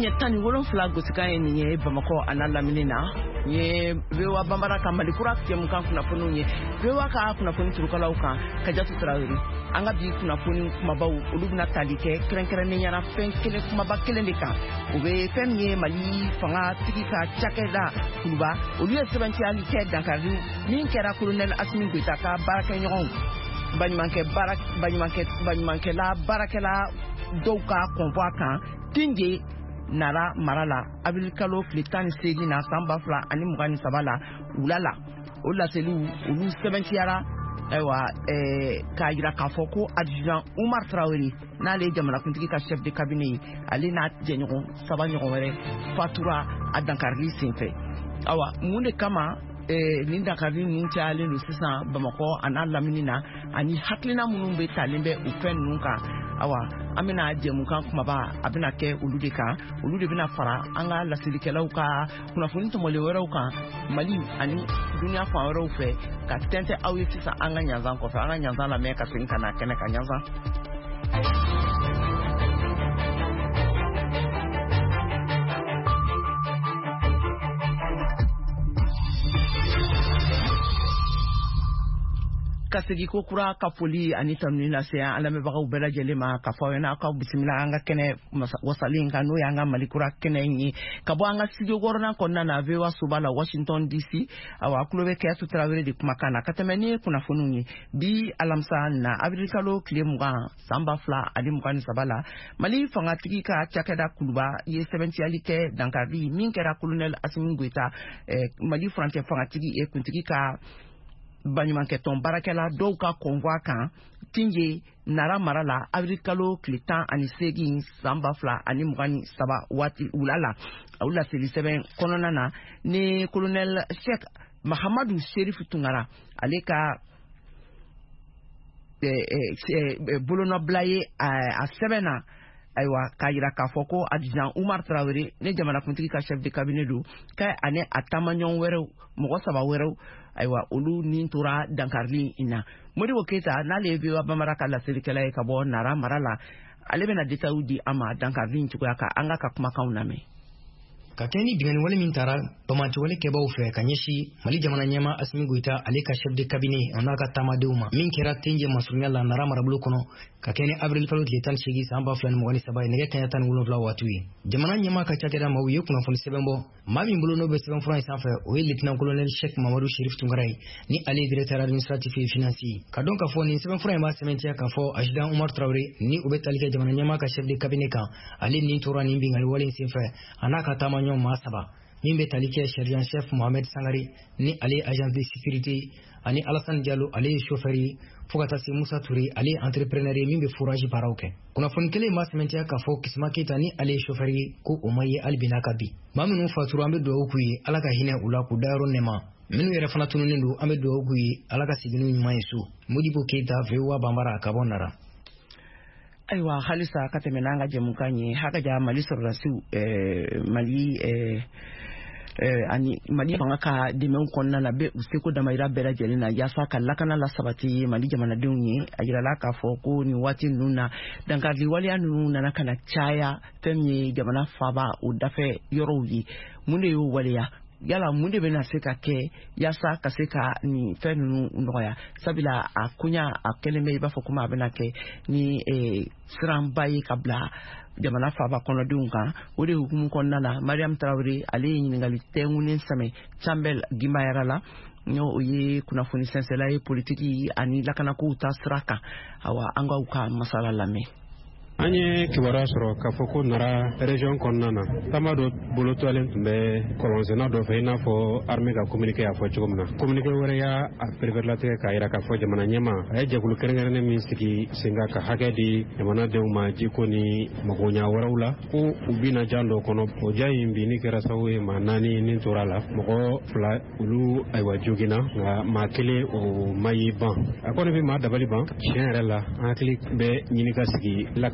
ye 17 gosikan ye nin ye Bamakɔ ana lamini na ye VOA Bambara ka Malikura jɛmukan kunnafoniw ye VOA ka kunnafoni turukalaw kan Kajatu Tarawele an ka bi kunnafoni kumabaw olu bɛna tali kɛ kɛrɛnkɛrɛnnenya na fɛn kelen kumaba kelen de kan o bɛ fɛn min ye Mali fanga tigi ka cakɛda kuluba olu ye sɛbɛntiyali kɛ dankari min kɛra colonel Asimi Goita ka baarakɛɲɔgɔnw baɲumankɛla baarakɛla dɔw ka convoi kan Tinge Nara Marala avril kalo tile 18 na san 2023 la wula la o laseliw olu sɛbɛntiyara k'a jira k'a fɔ ko adjudant Umar Traoré n'ale jamanakuntigi ka chef de cabinet ale n'a jɛɲɔgɔn 3 ɲɔgɔn wɛrɛ fatura a dankarili senfɛ mun de kama nin dankarili ninnu cayalen don sisan Bamakɔ ana lamini na ani hakilina minnu bɛ talen bɛ u fɛn ninnu kan an bɛna jɛmukan kumaba a bɛna kɛ olu de kan olu de bɛna fara an ka lasilikɛlaw ka kunnafoni tɔmɔlen wɛrɛw kan Mali ani duniya fan wɛrɛw fɛ ka tɛntɛn aw ye sisan an ka ɲanzan kɔfɛ an ka ɲanzan lamɛn ka segin ka na kɛnɛ ka ɲanzan. Kasegi ko kura ka foli ani tanuni lase an lamɛnbagaw bɛɛ lajɛlen ma ka fɔ ɲɛna k'aw bisimila an ka kɛnɛ wasalen kan n'o y'an ka Malikura kɛnɛ ye ka bɔ an ka studio kɔnɔna kɔnɔna na VOA soba la Washington DC a kulo bɛ Kajatu Tarawele de kumakan na ka tɛmɛ ni kunnafoniw ye bi alamisa na avril kalo tile 20 san 2023 la Mali fangatigi ka cakɛda kuluba ye sɛbɛntiyali kɛ dankari min kɛra colonel Asimi Goita Mali furancɛ fangatigi ye kuntigi ka baɲumankɛtɔn baarakɛla dɔw ka convoi kan Tinge Nara Marala avril kalo tile 18 san 2023 waati wula la o laseli sɛbɛn kɔnɔna na ni colonel Sheikh Mahamadu Sherifu Tunkara ale ka bolonɔbila ye a sɛbɛn na k'a jira k'a fɔ ko adjudant Umar Traoré ne jamanakuntigi ka chef de cabinet do ka ani a taamaɲɔgɔn wɛrɛw mɔgɔ 3 wɛrɛw olu ni tora dankarili in na Modibo Keita n'ale ye VOA Bambara ka lasilikɛla ye ka bɔ Nara mara la ale bɛna détails di an ma dankarili in cogoya kan an ka kumakanw lamɛn. Ka kɛ ni bingani wale min taara bamatiwale kɛbaw fɛ ka ɲɛsi Mali jamana ɲɛma Asimi Goita ale ka chef de cabinet a n'a ka taamadenw ma min kɛra Tinge masurunya la Nara marabolo kɔnɔ ka kɛ ni avril kalo tile 18 san 2023 ye nɛgɛ kaɲa 17 waati ye jamana ɲɛma ka cakɛda ma u ye kunnafoni sɛbɛn bɔ maa min bolo n'o bɛ sɛbɛnfura in sanfɛ o ye lieutenant colonel Sheikh Mamadou Sherifu Tunkara ye ni ale ye directeur administratif et financier ka dɔn k'a fɔ nin sɛbɛnfura in b'a sɛbɛntiya k'a fɔ adjudant Umar Traoré ni o bɛ tali kɛ jamana ɲɛma ka chef de cabinet kan ale nin tora nin bingani wale in senfɛ a n'a ka taamaɲɔgɔn maa 3 min bɛ tali kɛ sergent chef Mohamed Sangare ni ale agence de sécurité ani Alassane Diallo ale ye chauffeur ye fo ka taa se Musa Touré ale ye entrepreneur ye min bɛ fourage baaraw kɛ kunnafoni kelen b'a sɛbɛntiya k'a fɔ Kisima Keita ni ale ye chauffeur ye ko o ma ye hali bi n'a ka bi maa minnu fatura an bɛ dugawu k'u ye Ala ka hinɛ u la k'u dayɔrɔ nɛɛma minnu yɛrɛ fana tununnen don an bɛ dugawu k'u ye Ala ka segin n'u ɲuman ye so Modibo Keita VOA Bambara ka bɔ Nara. Halisa ka tɛmɛ n'an ka jɛmukan ye hakaja Mali sɔrɔdasiw ani Mali fanga ka dɛmɛw kɔnɔna na bɛ u seko damayira bɛɛ lajɛlen na yaasa ka lakana la sabati Mali jamanadenw ye a jirala k'a fɔ ko nin waati ninnu na dankarili waleya ninnu nana ka na caya fɛn min ye jamana faaba o dafɛ yɔrɔw ye mun de y'o waleya yala mun de bɛna se ka kɛ yaasa ka se ka nin fɛn ninnu nɔgɔya sabula a koɲa a kɛlen bɛ i b'a fɔ kuma a bɛna kɛ ni siranba ye ka bila jamana faaba kɔnɔdenw kan o de hukumu kɔnɔna na Mariam Traoré ale ye ɲininkali tɛŋunen sɛmɛ Chambel Gimayara la o ye kunnafoni sɛnsɛla ye politiki ani lakanakow ta sira kan an ka masala lamɛn. An ye kibaruya sɔrɔ k'a fɔ ko Nara région kɔnɔna na taama dɔ bolotɔlen tun bɛ kɔlɔnsena dɔ fɛ i n'a fɔ armée ka communiqué y'a fɔ cogo min na communiqué wɛrɛ y'a perverlatigɛ k'a jira k'a fɔ jamana ɲɛma a ye jɛkulu kɛrɛnkɛrɛnnen min sigi sen kan ka hakɛ di jamanadenw ma jiko ni magoɲa wɛrɛw la ko u bɛna jan dɔ kɔnɔ o ja in bi ni kɛra sababu ye maa 4 nin tora la mɔgɔ 2 olu joginna nka maa 1 o ma y'i ban a kɔni bɛ maa dabali ban tiɲɛ yɛrɛ la an hakili bɛ ɲini ka sigi lakana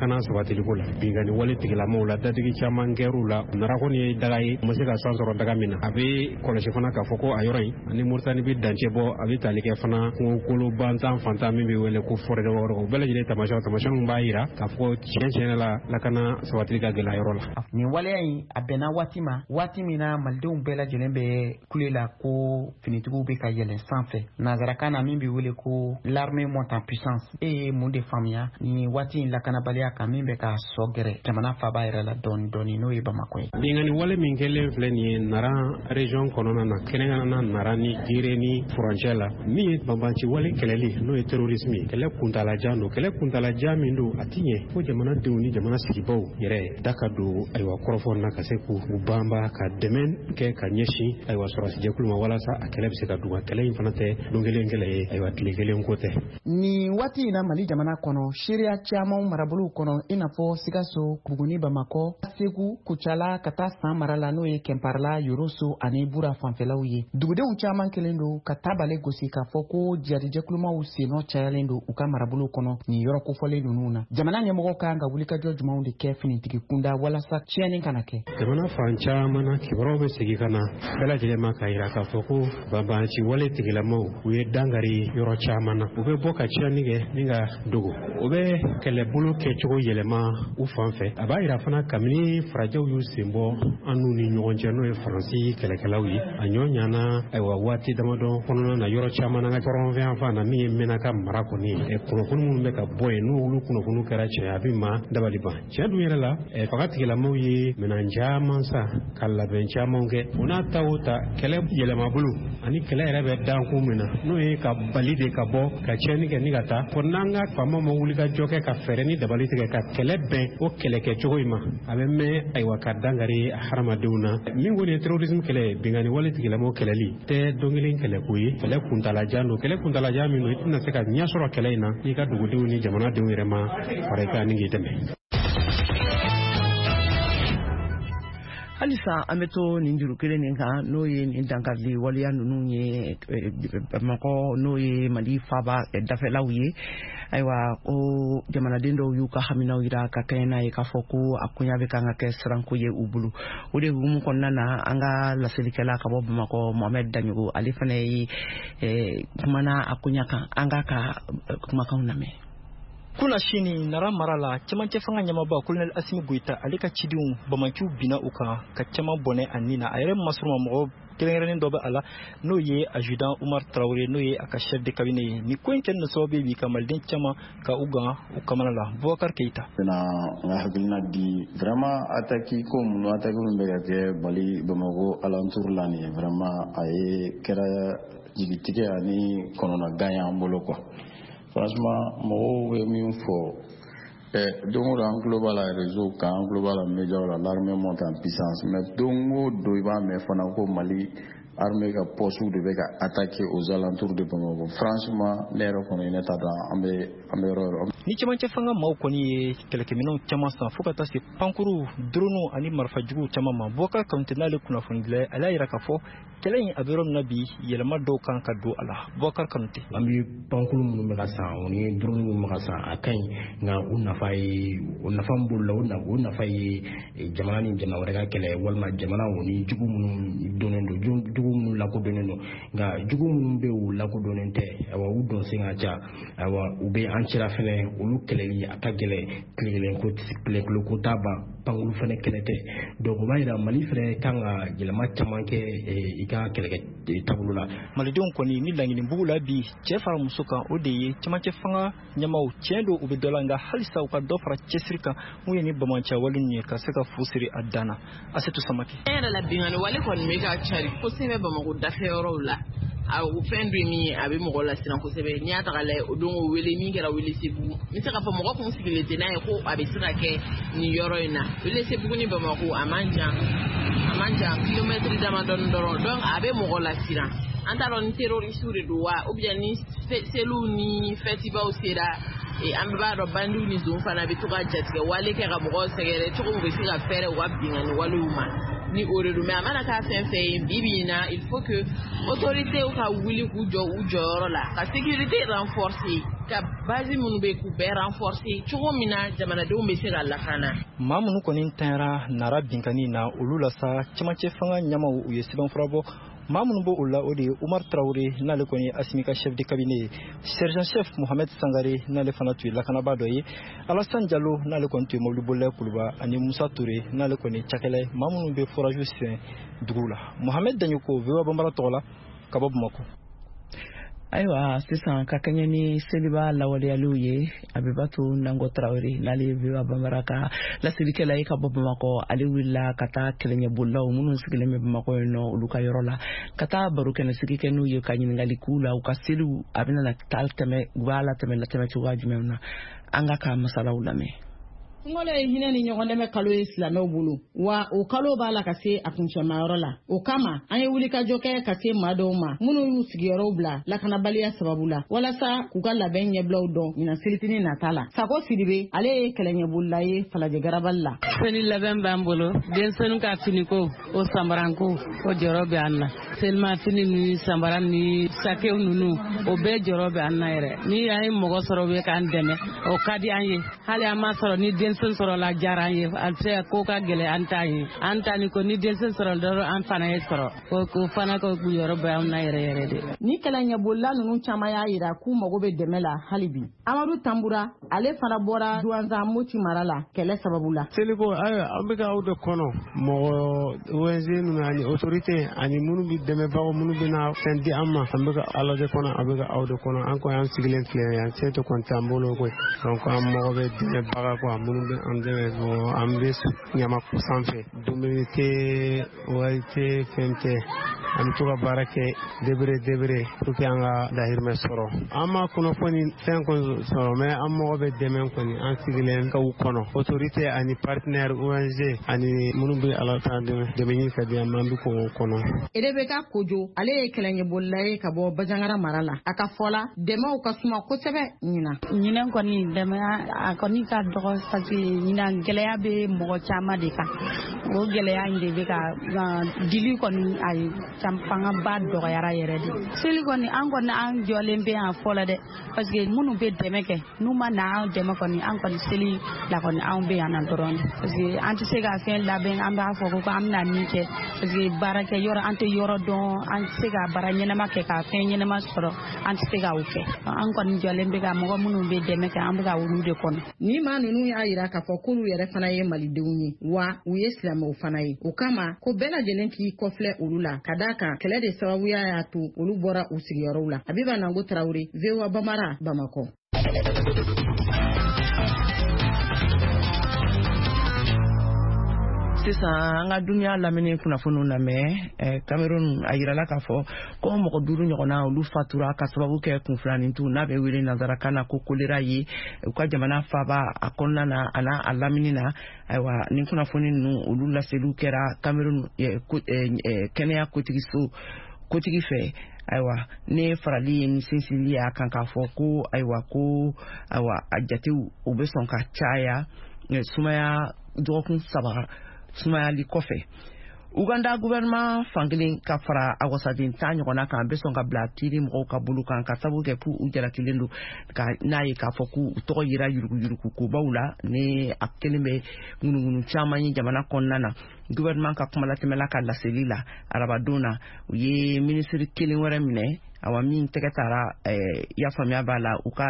lakana sabatiliko la bingani wale tigilamaw la dadigi caman kɛr'u la nara kɔni ye daga ye ma se ka san sɔrɔ daga min na a bɛ kɔlɔsi fana k'a fɔ ko a yɔrɔ in ani Moritani bɛ dancɛ bɔ a bɛ tali kɛ fana kungokolo bantan fantan min bɛ wele ko forêt de wɔɔrɔ o bɛɛ lajɛlen tamasiyɛnw b'a yira k'a fɔ tiɲɛ la lakana sabatili ka gɛlɛ yɔrɔ la. Nin waleya in a bɛnna waati min na malidenw bɛɛ lajɛlen bɛ kule la ko finitigiw bɛ ka yɛlɛn sanfɛ nanzarakan na min bɛ wele ko l'armée monte en puissance ye mun de faamuya ni waati in lakanabaliya kan min bɛ ka sɔ gɛrɛ jamana faaba yɛrɛ la dɔɔni n'o ye Bamako ye. Bingani wale min kɛlen filɛ nin ye Nara région kɔnɔna na kɛrɛnkɛrɛnnena Nara ni Gere ni frontière la min ye banbanci wale kɛlɛli n'o ye terrorisme ye kɛlɛ kuntalajan don kɛlɛ kuntalajan min don a ti ɲɛ fo jamanadenw ni jamana sigibaw yɛrɛ da ka don ayiwa kɔrɔfɔ na ka se k'u banba ka dɛmɛ kɛ ka ɲɛsin ayiwa sɔrɔsijɛkulu ma walasa a kɛlɛ bɛ se ka duga kɛlɛ in fana tɛ don kelen kɛlɛ ye ayiwa tile kelen ko tɛ. Nin waati in na Mali jamana kɔnɔ seereya caman marabolow kɔnɔ i n'a fɔ Sikaso, Buguni, Bamakɔ, Segu, Kucala ka taa San mara la n'o ye Kɛnparala, Yoroso ani Bura fanfɛlaw ye. Dugudenw caman kelen don ka tabale gosi k'a fɔ ko jadijɛkulumaw sennɔ cayalen don u ka marabolow kɔnɔ nin yɔrɔ kofɔlen ninnu na. Jamana ɲɛmɔgɔ kan ka wulikajɔ jumɛnw de kɛ finitigi kunda walasa tiɲɛni kana kɛ. Jamana fan caman na kibaruyaw bɛ segin ka na bɛɛ lajɛlen ma k'a yira k'a fɔ ko banbanci wale tigilamaw u ye dangari yɔrɔ caman na u bɛ bɔ ka tiɲɛni kɛ ni ka dogo u bɛ kɛlɛbolo kɛcogo yɛlɛma u fan fɛ a b'a yira fana kabini farajɛw y'u sen bɔ an n'u ni ɲɔgɔn cɛ n'o ye Faransi kɛlɛkɛlaw ye a ɲɔ ɲana ayiwa waati damadɔ kɔnɔna na yɔrɔ caman na ka kɔrɔnfɛn fan na min ye Mɛnaka mara kɔni ye kunnafoni minnu bɛ ka bɔ yen n'olu kunnafoniw kɛra tiɲɛ a bɛ maa dabali ban tiɲɛ dun yɛrɛ la fanga tigilamaw ye minɛn caman san ka labɛn caman kɛ o n'a ta o ta kɛlɛ yɛlɛma bolo ani kɛlɛ yɛrɛ bɛ dan kun min na n'o ye ka bali de ka bɔ ka tiɲɛni kɛ ni ka taa fɔ n'an ka faama ma wuli ka jɔ kɛ ka fɛɛrɛ ni dabali tigɛ ka kɛlɛ bɛn o kɛlɛkɛcogo in ma a bɛ mɛn ayiwa ka dangari hadamadenw na min kɔni ye terrorisme kɛlɛ bingani wale tigilamaw kɛlɛli tɛ don kelen kɛlɛko ye kɛlɛ kuntalajan don kɛlɛ kuntalajan min don i tɛna se ka ɲɛ sɔrɔ kɛlɛ in na n'i ka dugudenw ni jamanadenw yɛrɛ ma fara i kan ni k'i dɛmɛ. Halisa an bɛ to nin juru kelen nin kan n'o ye nin dankarili waleya ninnu ye Bamakɔ n'o ye Mali faaba dafɛlaw ye ayiwa ko jamanaden dɔw y'u ka haminaw yira ka kɛɲɛ n'a ye k'a fɔ ko a koɲa bɛ kan ka kɛ siranko ye u bolo o de hukumu kɔnɔna na an ka laselilikɛla ka bɔ Bamakɔ Mohamed Daɲogo ale fana ye kumana a koɲa kan an ka kumakanw lamɛn. Kuna shini Nara mara la cɛmancɛ fanga ɲɛmaaba Colonel Assimi Goïta ale ka cidenw Bamakiw bina u kan ka caman bɔnɛ a nin na a yɛrɛ masɔrɔ mɔgɔ kɛrɛnkɛrɛnnen dɔ bɛ a la n'o ye adjudant Umar Traoré n'o ye a ka chef de cabinet ye ni ko in kɛlen sababu ye bi ka maliden caman ka u gan u kamana la Boubacar Keita. Na hakilina di vraiment attaque ko mun attaque mun bɛ ka kɛ Mali Bamako alentour la ni vraiment a ye kɛra jigitigɛ ani kɔnɔna gan y'an bolo quoi. Franchement, mɔgɔw bɛ min fɔ don o don an tulo b'a la réseau kan an tulo b'a la médiaw la l'armée monte en puissance mais don o don i b'a mɛn fana ko Mali armée ka poste de bɛ ka attaquer aux alentours de Bamako. Franchement ne yɛrɛ kɔni ne t'a dɔn an bɛ yɔrɔ ni cɛmancɛ fanga maaw kɔni ye kɛlɛkɛminɛnw caman san fo ka taa se pankuru drone ani marifajuguw caman ma Boubacar Kanouté n'ale kunnafoni dilan ale y'a yira k'a fɔ kɛlɛ in a bɛ yɔrɔ min na bi yɛlɛma dɔw kan ka don a la Boubacar Kanouté. An bɛ pankuru minnu bɛ ka san o ni drone minnu bɛ ka san a ka ɲi nka o nafa min b'olu la o nafa ye jamana ni jamana wɛrɛ ka kɛlɛ walima jamana o ni jugu minnu donnen don jugu minnu lakodɔnnen don nka jugu minnu bɛ u lakodɔnnen tɛ awa u don sen ka ca awa u bɛ an cɛla fɛnɛ olu kɛlɛli a ka gɛlɛn tile kelen ko t'a ban pankuru fɛnɛ kɛlɛ tɛ donc o b'a yira Mali fɛnɛ kan ka yɛlɛma caman kɛ i ka kɛlɛkɛ taabolo la. Malidenw kɔni ni laɲini bugu la bi cɛ fara muso kan o de ye cɛmancɛ fanga ɲɛmaaw tiɲɛ don u bɛ dɔ la nka halisa u ka dɔ fara cɛsiri kan mun ye ni bamancɛ wale ninnu ye ka se ka fu siri a dan na Asetu Samake. Ne yɛrɛ la bingani wale kɔni bɛ ka cari kosɛbɛ Bamako dafɛyɔrɔw la a o fɛn dɔ min ye a bɛ mɔgɔ lasiran kosɛbɛ n'i y'a ta k'a lajɛ o don o wele min kɛra Welesebugu n bɛ se k'a fɔ mɔgɔ kun sigilen tɛ n'a ye ko a bɛ se ka kɛ nin yɔrɔ in na Welesebugu ni Bamako a man jan kilomɛtiri damadɔni dɔrɔn donc a bɛ mɔgɔ lasiran an t'a dɔn ni terroriste de don wa ou bien ni seliw ni festival sera an b'a dɔn bandiw ni zon fana bɛ to ka jatigɛ wale kɛ ka mɔgɔw sɛgɛrɛ cogo min bɛ se ka fɛɛrɛ u ka bingani walew ma ni o de don mais a mana k'a fɛn fɛn ye bibi in na il faut que autorités ka wuli k'u jɔ u jɔyɔrɔ la ka sécurité renforcer ka base minnu bɛ k'u bɛɛ renforcer cogo min na jamanadenw bɛ se ka lakana. Maa minnu kɔni tanyara nara binkani na olu la sa cɛmancɛ fanga ɲɛmaw u ye sɛbɛnfura bɔ. Maa minnu b'o la o de ye Umar Traoré n'ale kɔni Assimi ka chef de cabinet, sergent chef Mohamed Sangare n'ale fana tun ye lakanabaa dɔ ye, Alassane Diallo n'ale kɔni tun ye mobilibolila Kuluba ani Musa Touré n'ale kɔni cakɛla ye maa minnu bɛ forage sen dugu la. Mohamed Danyoko VOA Bambara tɔgɔ la ka bɔ Bamako. Ayiwa sisan ka kɛɲɛ ni seliba lawaleyaliw ye Abibatu Nango Traoré n'ale ye VOA Bambara ka lasirikɛla ye ka bɔ Bamakɔ, ale wulila ka taa kɛlɛɲɛbolilaw minnu sigilen bɛ Bamakɔ yen nɔ olu ka yɔrɔ la ka taa barokɛnɛsigi kɛ n'u ye ka ɲininkali k'u la u ka seliw a bɛna taa tɛmɛ u b'a latɛmɛ cogoya jumɛn na an ka masalaw lamɛn. Sunkalo ye hinɛ ni ɲɔgɔn dɛmɛ kalo ye silamɛw bolo wa o kalo b'a la ka se a kuncɛmayɔrɔ la. O kama an ye wulikajɔ kɛ ka se maa dɔw ma minnu y'u sigiyɔrɔw bila lakanabaliya sababu la walasa k'u ka labɛn ɲɛbilaw dɔn ɲinan selitini nata la. Sako Sidibe ale ye kɛlɛɲɛbolila ye Falajɛ Garabali la. Seli labɛn b'an bolo denmisɛnninw ka finiko o sanbaranko o jɔrɔ bɛ an na. Selima fini ni sanbaran ni sakew ninnu o bɛɛ jɔrɔ bɛ an na yɛrɛ. Ni an ye mɔgɔ sɔrɔ bɛ k'an dɛmɛ o ka di an ye. Hali an ma sɔrɔ ni denmisɛn sɔrɔ la diyara an ye a se ko ka gɛlɛ an ta ye an ta ni ko ni denmisɛn sɔrɔ dɔrɔn an fana ye sɔrɔ ko fana ko yɔrɔ bɛ an na yɛrɛ de. Ni kɛlɛɲɛbolila ninnu caman y'a yira k'u mago bɛ dɛmɛ la hali bi. Amadu Tambura ale fana bɔra Douanza Moti mara la kɛlɛ sababu la. Seliko an bɛ ka aw de kɔnɔ mɔgɔ ONG ninnu ani autorité ani minnu bɛ dɛmɛbagaw minnu bɛna fɛn di an ma an bɛ ka ala de kɔnɔ an bɛ ka aw de kɔnɔ an kɔni an sigilen filɛ yan se tɛ kɔni t'an bolo koyi donc an mago bɛ dɛmɛbaga quoi minnu bɛ an dɛmɛ an bɛ ɲama sanfɛ dumuni tɛ wari tɛ fɛn tɛ an bɛ to ka baara kɛ debere pour que an ka dahirimɛ sɔrɔ an ma kunnafoni fɛn kɔni sɔrɔ mais an mago bɛ dɛmɛ kɔni an sigilen kaw kɔnɔ autorité ani partenaire ONG ani minnu bɛ ala ta dɛmɛ ɲini ka di an ma an bɛ k'o kɔnɔ. Erebeka Kojo ale ye kɛlɛɲɛbolila ye ka bɔ Bajangara mara la a ka fɔ la dɛmɛw ka suma kosɛbɛ ɲinan kɔni dɛmɛ a kɔni ka dɔgɔ parce que ɲinan gɛlɛya bɛ mɔgɔ caman de kan o gɛlɛya in de bɛ ka dili kɔni ayi fangaba dɔgɔyara yɛrɛ de. Seli kɔni an kɔni an jɔlen bɛ yan fɔlɔ dɛ parce que minnu bɛ dɛmɛ kɛ n'u ma na an dɛmɛ kɔni an kɔni seli la kɔni an bɛ yan na dɔrɔn parce que an tɛ se ka fɛn labɛn an b'a fɔ ko an bɛna min kɛ parce que baarakɛ yɔrɔ an tɛ yɔrɔ dɔn an tɛ se ka baara ɲɛnama kɛ ka fɛn ɲɛnama sɔrɔ an tɛ se ka o kɛ an kɔni jɔlen bɛ ka mɔgɔ minnu bɛ dɛmɛ kɛ an bɛ ka olu de kɔnɔ. Ni maa ninnu y'a yira k'a fɔ k'olu yɛrɛ fana ye malidenw ye wa u ye silamɛw fana ye o kama ko bɛɛ lajɛlen k'i kɔfilɛ olu la ka d'a kan kɛlɛ de sababuya y'a to olu bɔra u sigiyɔrɔw la. Abiba Nango Traoré, VOA Bambara, Bamako. Sisan an ka dunya lamini kunnafoniw lamɛn Cameroun a yirala k'a fɔ ko mɔgɔ 5 ɲɔgɔnna olu fatura ka sababu kɛ kunfilanintu n'a bɛ wele nanzarakan na ko kolera ye u ka jamana faaba a kɔnɔna na a n'a a lamini na. Ayiwa nin kunnafoni ninnu olu laseliw kɛra Cameroun kɛnɛya kotigi fɛ. Ayiwa ne farali ye ni sinsinli y'a kan k'a fɔ ko ayiwa a jatew u bɛ sɔn ka caya sumaya dɔgɔkun 3 sumayali kɔfɛ. Uganda gouvernement fankelen ka fara a wasaden 10 ɲɔgɔnna kan bɛ sɔn ka bila tiri mɔgɔw ka bolo kan ka sabu kɛ k'u jalakilen don n'a ye k'a fɔ k'u tɔgɔ yira yuruguyurugu kobaw la ni a kelen bɛ ŋunuŋunu caman ye jamana kɔnɔna na. Gouvernement ka kumalatɛmɛla ka laseli la arabadon na u ye ministre kelen wɛrɛ minɛ awa min tɛgɛ taara ya faamuya b'a la u ka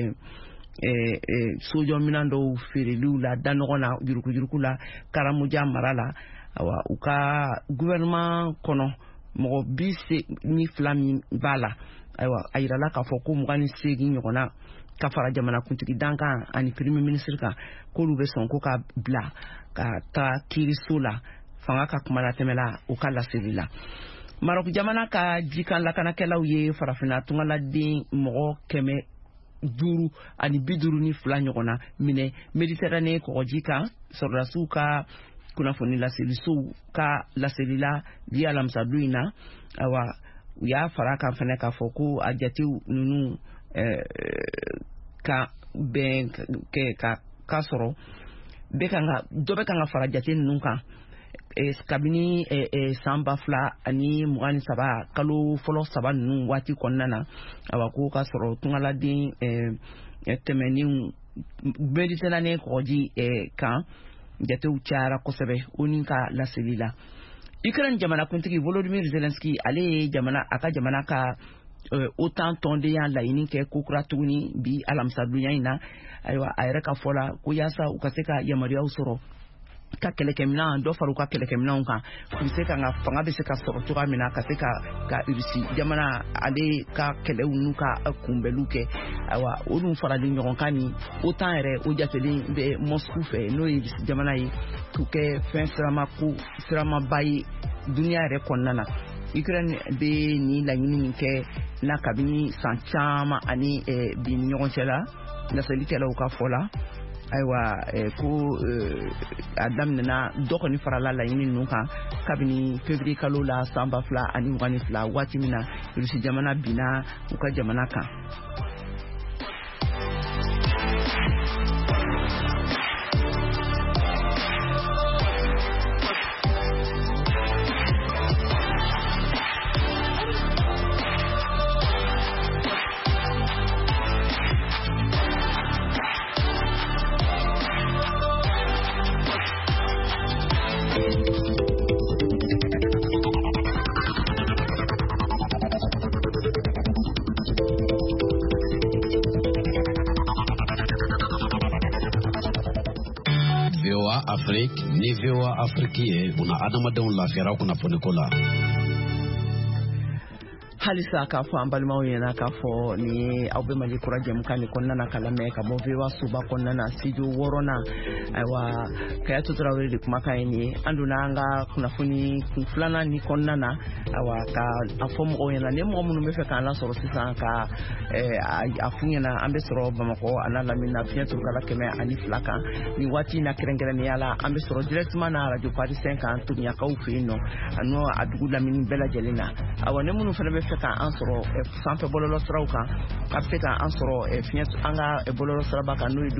sojɔ minan dɔw feereliw la da ɲɔgɔn na yuruguyurugu la Karamoja mara la. Awa u ka gouvernement kɔnɔ mɔgɔ 22 min b'a la. Ayiwa a yirala k'a fɔ ko 28 ɲɔgɔnna ka fara jamanakuntigi dankan ani premier ministre kan k'olu bɛ sɔn ko ka bila ka taa kiiriso la fanga ka kumalatɛmɛla u ka laseli la. Maroc jamana ka jikan lakanakɛlaw ye farafinna tungaladen mɔgɔ 550 ɲɔgɔnna minɛ Méditerranée kɔgɔji kan sɔrɔdasiw ka kunnafoni laselisow ka laselila di alamisa don in na. Awa u y'a fara kan fɛnɛ k'a fɔ ko a jatew ninnu ka bɛn ka sɔrɔ dɔ bɛ kan ka fara jate ninnu kan kabini san 2023 kalo fɔlɔ 3 ninnu waati kɔnɔna na awa ko ka sɔrɔ tungaladen tɛmɛnen Méditerranée kɔgɔji kan jatew cayara kosɛbɛ ONU ka laseli la. Ukraine jamanakuntigi Volodymyr Zelensky ale ye a ka jamana ka OTAN tɔndenya laɲini kɛ kokura tuguni bi alamisadonya in na ayiwa a yɛrɛ ka fɔ la ko yaasa u ka se ka yamaruyaw sɔrɔ ka kɛlɛkɛminɛn dɔ fara u ka kɛlɛkɛminɛnw kan u se ka fanga bɛ se ka sɔrɔ cogoya min na ka se ka Rusi jamana ale ka kɛlɛw n'u ka kunbɛliw kɛ ayiwa olu farali ɲɔgɔn kan ni OTAN yɛrɛ o jatelen bɛ Moscou fɛ n'o ye Rusi jamana ye k'u kɛ fɛn siramaba ye duniya yɛrɛ kɔnɔna na. Ukraine bɛ ni laɲini min kɛ na kabini san caman ani bi ni ɲɔgɔn cɛ la laselikɛlaw ka fɔ la ayiwa ko a daminɛna dɔ kɔni farala laɲini ninnu kan kabini février kalo la san 2022 waati min na Rusi jamana binna u ka jamana kan. Afrique ni VOA Afrique una adamadenw lafiyara kunnafoni ko la. halisa k'a fɔ an balimaw ɲɛna k'a fɔ ni aw bɛ Mali kura jɛmukan ni kɔnɔna na ka lamɛn ka bɔ VOA suba kɔnɔna na studio 6nan ayiwa Kayatu Tarawele de kumakan ye nin ye an donna an ka kunnafoni kun filanan ni kɔnɔna na ayiwa ka a fɔ mɔgɔw ɲɛna ni mɔgɔ minnu bɛ fɛ k'an lasɔrɔ sisan ka a f'u ɲɛna an bɛ sɔrɔ Bamakɔ a n'a lamini fiɲɛ turukala 102 kan ni waati in na kɛrɛnkɛrɛnnenya la an bɛ sɔrɔ directement na radio parisien kan Tugniakaw fɛ yen nɔ an'o a dugu lamini bɛɛ lajɛlen na ayiwa ni minnu fana bɛ fɛ k'an sɔrɔ sanfɛ bɔlɔlɔ siraw kan a bɛ se k'an sɔrɔ fiɲɛ an ka bɔlɔlɔ siraba kan n'o ye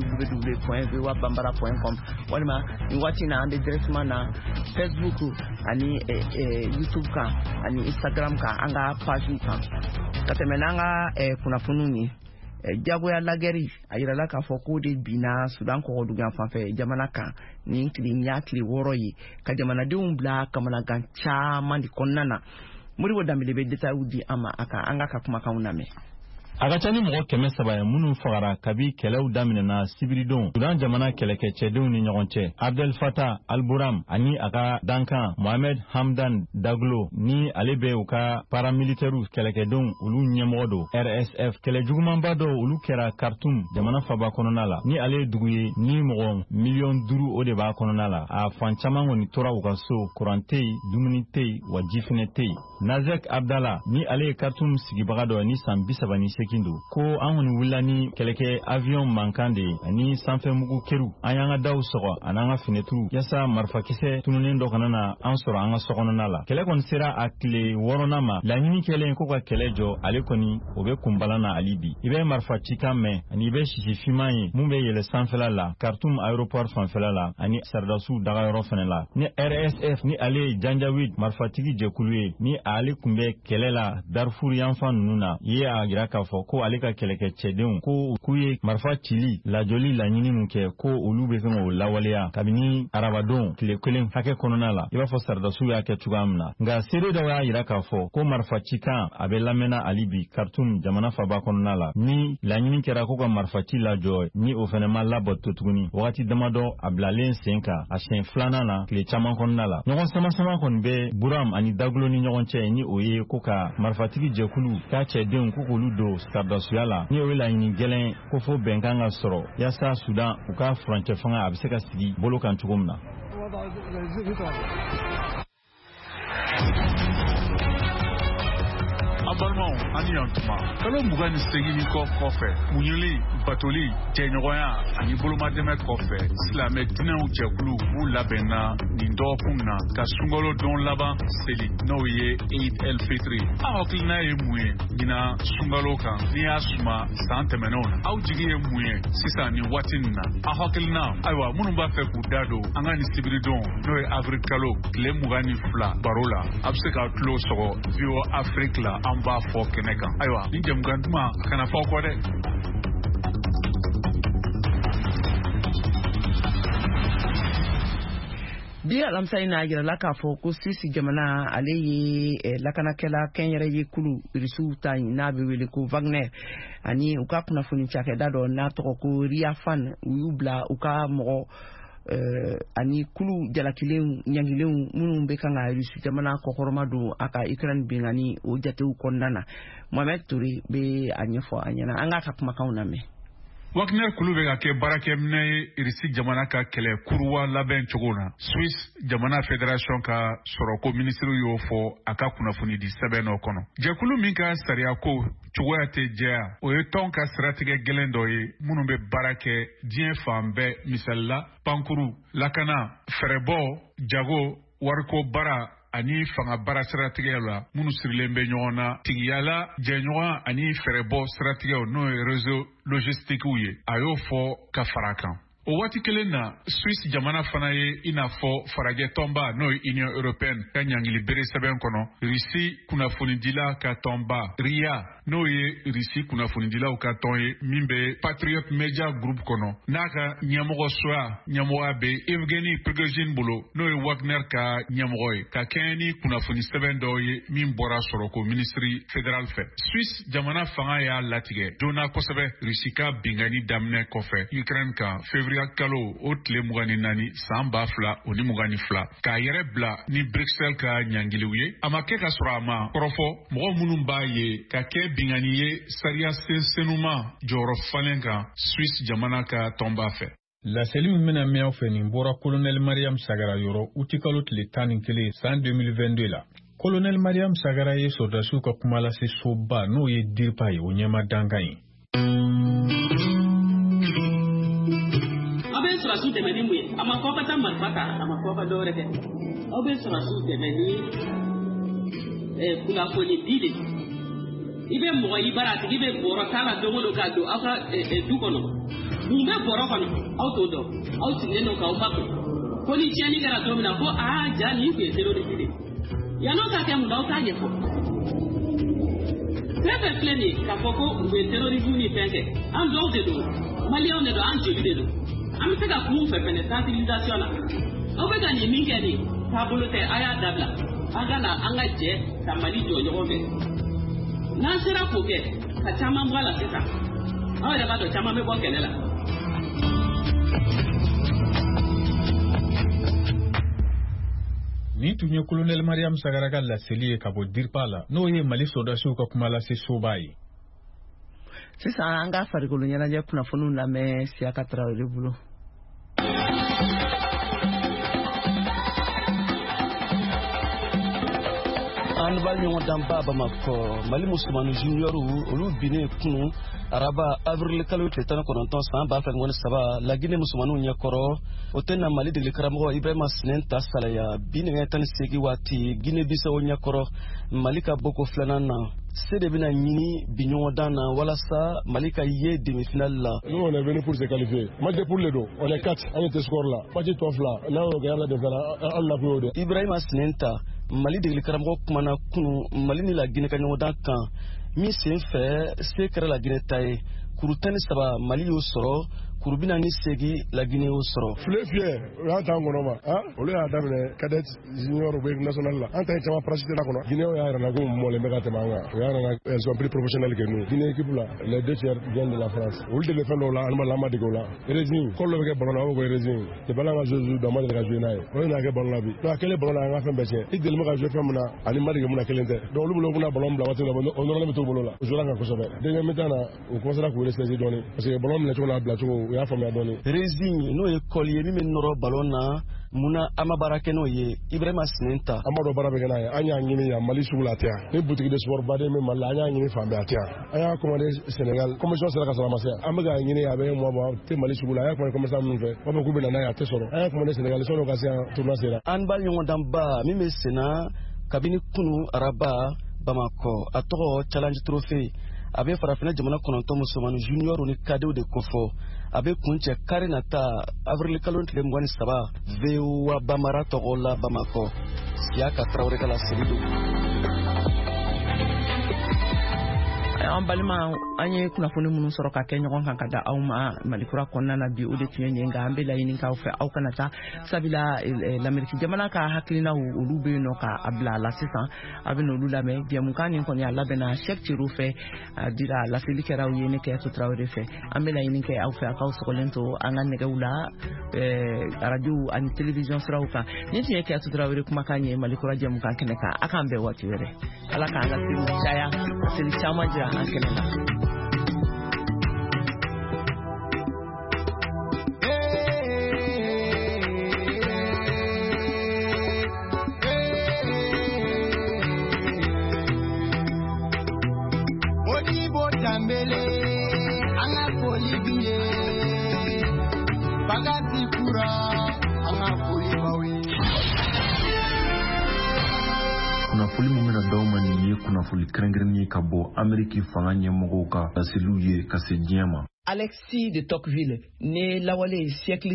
www.voabambara.com walima ni waati in na an bɛ directement na Facebook ani YouTube kan ani Instagram kan an ka page kan ka tɛmɛ n'an ka kunnafoniw ye jagoya lagɛri a yirala k'a fɔ k'o de binna Sudan kɔgɔdugan fanfɛ jamana kan nin tile 6 ye ka jamanadenw bila kamanagan caman de kɔnɔna na Moribo Dambele bɛ détails di an ma a kan an ka kumakanw lamɛn. A ka ca ni mɔgɔ 300 ye minnu fagara kabi kɛlɛw daminɛna sibiridon Sudan jamana kɛlɛkɛcɛdenw ni ɲɔgɔn cɛ Abdel Fattah al-Burhan ani a ka dankan Mohamed Hamdan Daglo ni ale bɛ u ka paramilitaires kɛlɛkɛdenw olu ɲɛmɔgɔ do RSF kɛlɛ jugumanba dɔ olu kɛra Khartoum jamana faba kɔnɔna la ni ale ye dugu ye ni mɔgɔ 5 millions o de b'a kɔnɔna la a fan caman kɔni tora u ka so courant tɛ yen dumuni tɛ yen wa ji fɛnɛ tɛ yen Nazek Abdallah ni ale ye Khartoum sigibaga dɔ ni san 38 ko an kɔni wulila ni kɛlɛkɛ avion mankan de ani sanfɛmugu keru an y'an ka daw sɔgɔ ani an ka finɛturu yasa marifakisɛ tununnen dɔ kana na an sɔrɔ an ka sɔkɔnɔna la kɛlɛ kɔni sera a tile 6nan ma laɲini kɛlen ko ka kɛlɛ jɔ ale kɔni o bɛ kunbalan na hali bi i bɛ marifa cikan mɛn ani i bɛ sisi fiman ye mun bɛ yɛlɛ sanfɛla la Khartoum aéroport fanfɛla la ani Sardasou dagayɔrɔ fɛnɛ la ni RSF ni ale ye Janjaweed marifatigi jɛkulu ye ni ale kun bɛ kɛlɛ la Darfour yanfan ninnu na i ye a jira k'a fɔ ko ale ka kɛlɛkɛ cɛdenw ko k'u ye marifa cili lajɔli laɲini min kɛ ko olu bɛ kan o lawaleya kabini arabadon tile 1 hakɛ kɔnɔna la i b'a fɔ Sardasou y'a kɛ cogoya min na nka seere dɔw y'a jira k'a fɔ ko marifa cikan a bɛ lamɛnna hali bi Khartoum jamana faba kɔnɔna la ni laɲini kɛra ko ka marifa ci lajɔ ni o fɛnɛ ma labɔto tuguni wagati damadɔ a bilalen sen kan a siɲɛ 2nan na tile caman kɔnɔna la ɲɔgɔn sama kɔni bɛ Buram ani Daglo ni ɲɔgɔn cɛ ni o ye ko ka marifatigi jɛkulu k'a cɛdenw ko k'olu don Sardasuya la ni o ye laɲini gɛlɛn ko fo bɛnkan ka sɔrɔ yasa Sudan u ka furancɛ fanga a bɛ se ka sigi bolo kan cogo min na. Abalimaw ani yantuma kalo 28 kɔfɛ muɲuli batoli jɛɲɔgɔnya ani bolomadɛmɛ kɔfɛ silamɛ dinɛw jɛkulu b'u labɛnna nin dɔgɔkun na ka sunkalo don laban seli n'o ye Eid el-Fitri. Aw hakilina ye mun ye ɲina sunkalo kan n'i y'a suma san tɛmɛnenw na? Aw jigi ye mun ye sisan nin waati nin na? Aw hakilina, ayiwa minnu b'a fɛ k'u da don an ka nin sibiridon n'o ye avril kalo tile 22 baro la, a bɛ se ka tulo sɔgɔ VOA Afrique la an b'a fɔ kɛnɛ kan. Ayiwa nin jɛmukan duman kana fɔ kɔ dɛ. Bi alamisa in n'a yirala k'a fɔ ko Suisse jamana ale ye lakanakɛla kɛnyɛrɛye kulu irisiw ta n'a bɛ wele ko Wagner ani u ka kunnafoni cakɛda dɔ n'a tɔgɔ ko Riafan u y'u bila u ka mɔgɔ ani kulu jalakilenw ɲangilenw minnu bɛ kan ka Irisi jamana kɔkɔrɔma don a ka Ukraine bengani o jatew kɔnɔna na. Mohamed Toure bɛ a ɲɛfɔ a ɲɛna an k'a ka kumakanw lamɛn. Wagner kulu bɛ ka kɛ baarakɛminɛ ye Irisi jamana ka kɛlɛ kuruwa labɛn cogo na. Swiss jamana fédération ka sɔrɔko minisiri y'o fɔ a ka kunnafoni di sɛbɛn dɔ kɔnɔ. Jɛkulu min ka sariya ko cogoya tɛ jɛya o ye tɔn ka siratigɛ gɛlɛn dɔ ye minnu bɛ baara kɛ diɲɛ fan bɛɛ, misalila pankuru, lakana, fɛrɛbɔ, jago, wariko bara ani fanga bara siratigɛ la minnu sirilen bɛ ɲɔgɔn na, tigiyala jɛɲɔgɔn ani fɛrɛbɔ siratigɛw n'o ye réseau logistique ye a y'o fɔ ka fara kan. O waati kelen na Suisse jamana fana ye i n'a fɔ farajɛ tɔnba n'o ye Union européenne ka ɲangili bere sɛbɛn kɔnɔ Risi kunnafonidila ka tɔnba RIA n'o ye Risi kunnafonidilaw ka tɔn ye min bɛ Patriot Media Group kɔnɔ n'a ka ɲɛmɔgɔ soya ɲɛmɔgɔya bɛ Evgeny Prigozhin bolo n'o ye Wagner ka ɲɛmɔgɔ ye ka kɛɲɛ ni kunnafoni sɛbɛn dɔw ye min bɔra sɔrɔko ministiri fédéral fɛ. Suisse jamana fanga y'a latigɛ donna kosɛbɛ Risi ka bingani daminɛ kɔfɛ Ukraine kan février kalo o tile 24 san 2022 k'a yɛrɛ bila ni Bruxelles ka ɲangiliw ye. A ma kɛ ka sɔrɔ a ma kɔrɔfɔ mɔgɔ minnu b'a ye ka kɛ bingani ye sariya sensenuma jɔyɔrɔ falen kan Suisse jamana ka tɔnba fɛ. Laseli min bɛna mɛn aw fɛ nin bɔra Colonel Mariam Sagara yɔrɔ uti kalo tile 11 san 2022 la. Colonel Mariam Sagara ye sɔrdasiw ka kuma lase soba n'o ye DIRPA ye o ɲɛma dankan ye. Sɔrɔsiw dɛmɛ ni mun ye a ma fɔ ka taa marifa ta a ma fɔ ka dɔwɛrɛ kɛ aw bɛ sɔrɔsiw dɛmɛ ni kunnafoni di de i bɛ mɔgɔ i bara a tigi bɛ bɔrɔ k'a la don o don k'a don aw ka du kɔnɔ mun bɛ bɔrɔ kɔnɔ aw t'o dɔn aw sigilen don k'aw ma ko ni tiɲɛni kɛra don min na ko ja nin tun ye terroriste de yan'o ka kɛ mun na aw t'a ɲɛfɔ fɛn fɛn filɛ nin ye k'a fɔ ko u bɛ terrorisme ni fɛn kɛ an dɔw de don maliyɛnw de don an joli de don. An bɛ se ka kuma fɛ fɛnɛ sensibilisation la aw bɛ ka nin min kɛ nin taabolo tɛ a y'a dabila an ka na an ka jɛ ka Mali jɔ ɲɔgɔn fɛ n'an sera k'o kɛ ka caman bɔ a la sisan aw yɛrɛ b'a dɔn caman bɛ bɔ kɛlɛ la. Nin tun ye Colonel Mariam Sagara ka laseli ye ka bɔ DIRPA la n'o ye Mali sɔrdasiw ka kuma lase soba ye. Sisan an ka farikolo ɲɛnajɛ kunnafoniw lamɛn Siyaka Tarawele bolo. An b'a ɲɔgɔn dan ba Bamakɔ Mali musulmanu junior olu binnen kunu araba avril kalo tile 19 san 2023 la Guinée musulmanu ɲɛkɔrɔ o tɛ na Mali degeli karamɔgɔ Ibrahima Sinenta Salaya binnen 18 waati Guinée Bissau ɲɛkɔrɔ Mali ka boko filanan na se de bɛna ɲini bi ɲɔgɔn dan na walasa Mali ka ye demi-finale la. Nous on est venu pour se qualifier. Match pour les deux. On est 4. On était score là. Match 3 là. Là on regarde la défaite. On l'a pris. Ibrahima Sinenta Mali degeli karamɔgɔ kumana kunu Mali ni la Guinée ka ɲɔgɔn dan kan min sen fɛ se kɛra la Guinée ta ye kuru 13 Mali y'o sɔrɔ kuru 48 la Guinée y'o sɔrɔ. File fier y'an t'an kɔnɔ ma olu y'a daminɛ cadet junior bɛ national la an ta ye caman pratique la kɔnɔ Guinée y'a yɛrɛ na ko mɔlen bɛ ka tɛmɛ an kan o y'a yɛrɛ elles sont plus professionnelles que nous Guinée équipe la les deux tiers viennent de la France olu de fɛn dɔw la an ma dege o la Erézine kɔlɔ bɛ kɛ ballon na o ko Erézine c'est pas la ka jouer dans match de ka jouer n'a ye o ye n'a kɛ ballon na bi donc a kɛlen ballon na an ka fɛn bɛɛ tiɲɛ i deli ka jouer fɛn min na ani ma dege mun na kelen tɛ donc olu bolo kun na ballon bila waati la o nɔrɔlen bɛ to to bolo la o jola ka kosɛbɛ deuxième mi-temps na o commencera k'u restresser dɔɔni parce que ballon minɛ cogo n'a bila cogo u y'a faamuya dɔɔni. Résigne n'o ye kɔli ye min bɛ nɔrɔ ballon na munna an ma baara kɛ n'o ye Ibrahima Sinenta. An b'a dɔn baara bɛ kɛ n'a ye an y'a ɲini yan Mali sugu la tɛ yan ni boutique de sport baden bɛ Mali la an y'a ɲini fan bɛɛ a tɛ yan an y'a commandé Sénégal commission sera ka sɔrɔ a ma se yan an bɛ k'a ɲini a bɛ mois bɔ tɛ Mali sugu la an y'a commandé commerçant minnu fɛ b'a fɔ k'u bɛ na n'a ye a tɛ sɔrɔ an y'a commandé Sénégal sɔnni o ka se yan tournoi sera. Handball ɲɔgɔndanba min bɛ senna kabini kunu araba Bamako a tɔgɔ challenge trophée a bɛ farafinna jamana 9 musomanni junior ni cadeau de kofɔ a bɛ kuncɛ kari nata avril kalo tile 23 VOA Bamara tɔgɔ la Bamako Siaka Traoré ka laseli don. An balima an ye kunnafoni minnu sɔrɔ ka kɛ ɲɔgɔn kan ka da aw ma Malikura kɔnɔna na bi o de tun ye nka an bɛ laɲini k'aw fɛ aw kana taa sabula l'Amérique jamana ka hakilinaw olu bɛ yen nɔ k'a bila a la sisan a bɛ n'olu lamɛn jɛmukan nin kɔni a labɛnna Cheikh Thierry fɛ a dira laseli kɛra aw ye ne kɛ Traoré fɛ an bɛ laɲini kɛ aw fɛ a k'aw sɔgɔlen to an ka nɛgɛw la radio ani télévision siraw kan ni tun ye kɛ Traoré kumakan ye Malikura jɛmukan kɛnɛ kan a k'an bɛɛ waati wɛrɛ ala k'an ka seli caya seli caman jira an kɛnɛ la. Kunafoli mun bɛna d'aw ma nin ye kunafoli kɛrɛnkɛrɛnnen ye ka bɔ Ameriki fanga ɲɛmɔgɔw ka laseliw ye ka se diɲɛ ma. Alexis de Tocqueville ne lawale siècle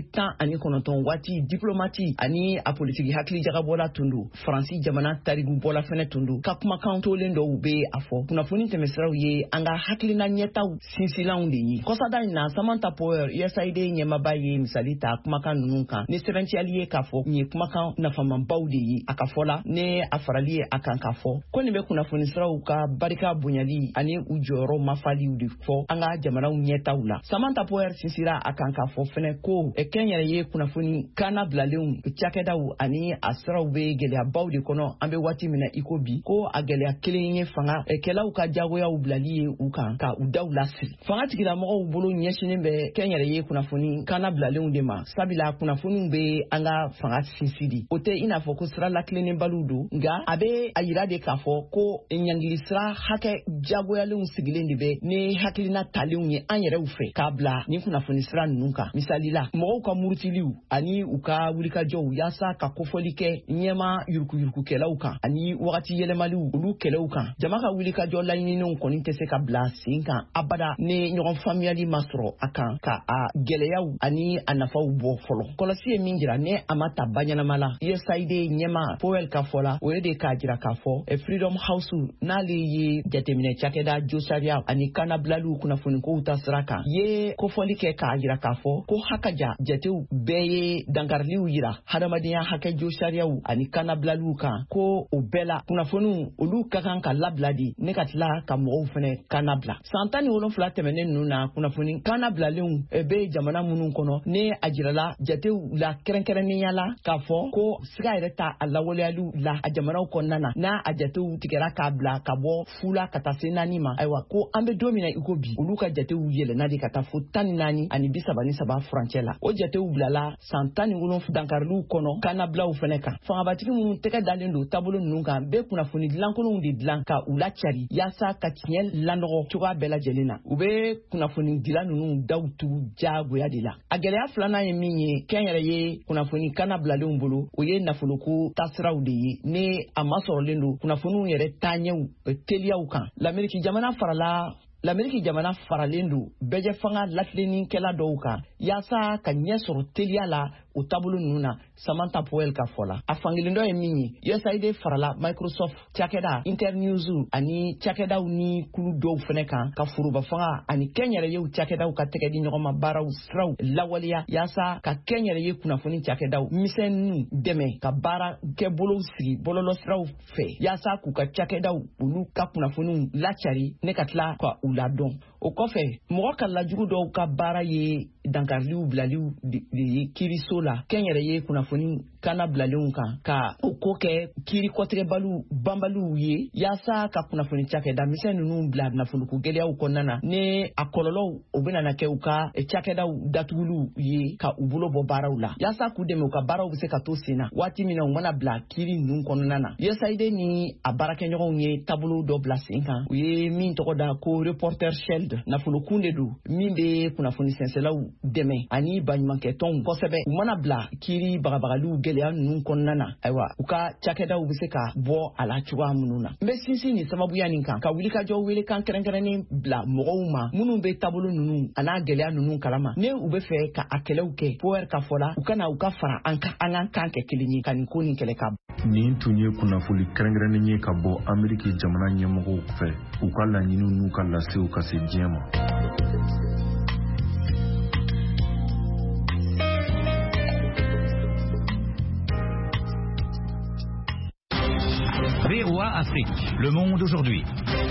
19 waati diplomati ani a politiki hakili jagabɔla tundu Faransi jamana tarigu bɔla fɛnɛ tundu ka kumakan tolen dɔw be a fɔ kunnafoni tɛmɛsiraw ye an ka hakilina ɲɛtaw sinsilanw de ye kɔsada in na Samantha Power USAID ɲɛmaba ye misali ta kumakan ninnu kan ni sɛbɛntiyali ye k'a fɔ nin ye kumakan nafamanbaw de ye a ka fɔ la ne a farali ye a kan k'a fɔ ko nin bɛ kunnafoni siraw ka barika bonyali ani u jɔyɔrɔ mafaliw de fɔ an ka jamanaw ɲɛtaw la Samantha Power sinsira a kan k'a fɔ fɛnɛ ko kɛn yɛrɛ ye kunnafoni kana bilalenw cakɛdaw ani a siraw bɛ gɛlɛyabaw de kɔnɔ an bɛ waati min na iko bi ko a gɛlɛya kelen ye fanga kɛlaw ka jagoyaw bilali ye u kan ka u daw lasiri fanga tigilamɔgɔw bolo ɲɛsinen bɛ kɛn yɛrɛ ye kunnafoni kana bilalenw de ma sabila kunnafoniw bɛ an ka fanga sinsiri o tɛ i n'a fɔ ko sira latilennenbaliw don nka a bɛ a yira de k'a fɔ ko ɲangili sira hakɛ jagoyalenw sigilen de bɛ ni hakilina talenw ye an yɛrɛw fɛ k'a bila ni kunnafoni sira ninnu kan misali la mɔgɔw ka murutiliw ani u ka wulikajɔw yaasa ka kofɔli kɛ ɲɛma yurukuyurukukɛlaw kan ani wagati yɛlɛmaliw olu kɛlɛw kan jama ka wulikajɔ laɲininenw kɔni tɛ se ka bila sen kan abada ni ɲɔgɔn faamuyali ma sɔrɔ a kan ka a gɛlɛyaw ani a nafaw bɔ fɔlɔ kɔlɔsi ye min jira ni a ma ta baɲɛnama la USAID ɲɛma Powell ka fɔ la o ye de k'a jira k'a fɔ Freedom House n'ale ye jateminɛ cakɛda Josaria ani kanabilaliw kunnafonikow ta sira kan ye kofɔli kɛ k'a jira k'a fɔ ko hakaja jatew bɛɛ ye dankariliw yira hadamadenya hakɛjo sariyaw ani kanabilaliw kan ko o bɛɛ la kunnafoniw olu ka kan ka labila de ne ka tila ka mɔgɔw fɛnɛ kanabila san 17 tɛmɛnen ninnu na kunnafoni kanabilalenw bɛ jamana minnu kɔnɔ ne a jirala jatew la kɛrɛnkɛrɛnnenya la k'a fɔ ko siga yɛrɛ ta a lawaleyaliw la a jamanaw kɔnɔna na n'a a jatew tigɛra k'a bila ka bɔ fula ka taa se 4 ma ayiwa ko an bɛ don min na i ko bi olu ka jatew yɛlɛnna de ka taa fo 14 ani 33 furancɛ la o jatew bilala san 17 dankariliw kɔnɔ kanabilaw fɛnɛ kan fangabatigi minnu tɛgɛ dalen don taabolo ninnu kan bɛ kunnafoni dilankolonw de dilan ka u lacari yaasa ka tiɲɛ lanɔgɔ cogoya bɛɛ lajɛlen na u bɛ kunnafoni dilan ninnu daw tugu jagoya de la a gɛlɛya filanan ye min ye kɛn yɛrɛ ye kunnafoni kanabilalenw bolo o ye nafoloko tasiraw de ye ne a masɔrɔlen don kunnafoniw yɛrɛ taaɲɛw teliyaw kan l'Amérique jamana faralen don bɛjɛ fanga latilennikɛla dɔw kan yaasa ka ɲɛ sɔrɔ teliya la o taabolo ninnu na Samantha Powell ka fɔ la a fankelen dɔ ye min ye USAID farala Microsoft cakɛda Internews ani cakɛdaw ni kulu dɔw fɛnɛ kan ka foroba fanga ani kɛnyɛrɛyew cakɛdaw ka tɛgɛ di ɲɔgɔn ma baaraw siraw lawaleya yaasa ka kɛnyɛrɛye kunnafoni cakɛdaw misɛnninw dɛmɛ ka baara kɛbolow sigi bɔlɔlɔ siraw fɛ yaasa k'u ka cakɛdaw olu ka kunnafoniw lacari ne ka tila ka u ladɔn o kɔfɛ mɔgɔ ka lajugu dɔw ka baara ye dankariliw bilaliw de ye kiiriso la kɛnyɛrɛ ye kunnafoni kana bilalenw kan ka o ko kɛ kiiri kɔtigɛbaliw banbaliw ye yaasa ka kunnafoni cakɛda misɛn ninnu bila nafoloku gɛlɛyaw kɔnɔna na ne a kɔlɔlɔw o bɛna kɛ u ka cakɛdaw datuguliw ye ka u bolo bɔ baaraw la yaasa k'u dɛmɛ u ka baaraw bɛ se ka to sen na waati min na u mana bila kiiri ninnu kɔnɔna na USAID ni a baarakɛɲɔgɔnw ye taabolo dɔ bila sen kan u ye min tɔgɔ da ko reporter shield nafolokun de don min bɛ kunnafoni sɛnsɛlaw dɛmɛ ani baɲumankɛtɔnw kosɛbɛ u mana bila kiiri bagabagaliw gɛlɛya ninnu kɔnɔna na ayiwa u ka cakɛdaw bɛ se ka bɔ a la cogoya minnu na n bɛ sinsin nin sababuya nin kan ka wulikajɔ welekan kɛrɛnkɛrɛnnen bila mɔgɔw ma minnu bɛ taabolo ninnu a n'a gɛlɛya ninnu kalama ne u bɛ fɛ ka a kɛlɛw kɛ POR ka fɔ la u kana u ka fara an ka kan kɛ kelen ye ka nin ko nin kɛlɛ ka nin tun ye kunnafoni kɛrɛnkɛrɛnnen ye ka bɔ Ameriki jamana ɲɛmɔgɔw fɛ u ka laɲiniw n'u ka lasew ka se diɲɛ ma. VOA Afrique, le monde aujourd'hui.